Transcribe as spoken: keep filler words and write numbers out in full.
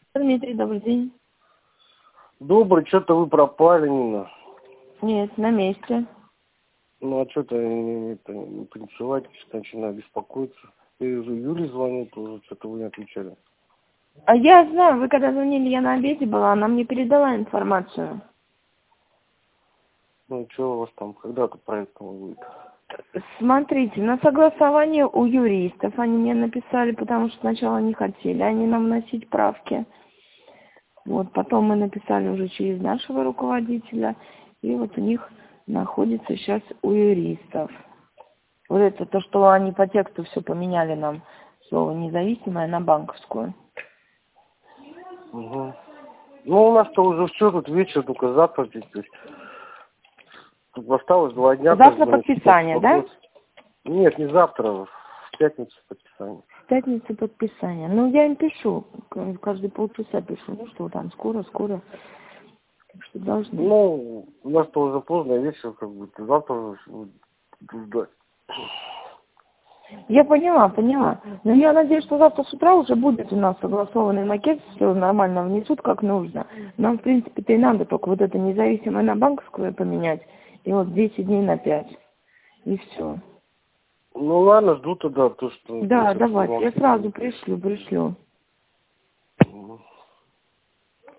Дмитрий, добрый день. Добрый, что-то вы пропали, Нина. Нет, на месте. Ну, а что-то не, не, не танцевать, начинаю беспокоиться. Я вижу, Юле звонит, уже что-то вы не отвечали. А я знаю, вы когда звонили, я на обеде была, она мне передала информацию. Ну, что у вас там, когда-то проект будет? Смотрите, на согласование у юристов они мне написали, потому что сначала не хотели они нам вносить правки. Вот, потом мы написали уже через нашего руководителя, и вот у них находится сейчас у юристов. Вот это то, что они по тексту все поменяли нам, слово независимое на банковскую. Угу. Ну, у нас-то уже все, тут вечер, только завтра здесь. То есть, тут осталось два дня. Завтра подписание, да? Нет, не завтра, в пятницу подписание. В пятницу подписание. Ну, я им пишу, каждые полчаса пишу, ну что там, скоро, скоро. Так что должны. Ну, у нас-то уже поздно, вечер, как бы, завтра уже буду ждать. Я поняла, поняла. Но я надеюсь, что завтра с утра уже будет у нас согласованный макет, все нормально внесут, как нужно. Нам, в принципе-то и надо только вот это независимое на банковское поменять, и вот десять дней на пять. И все. Ну ладно, жду тогда то, что... Да, то, давайте, что я сразу пришлю, пришлю.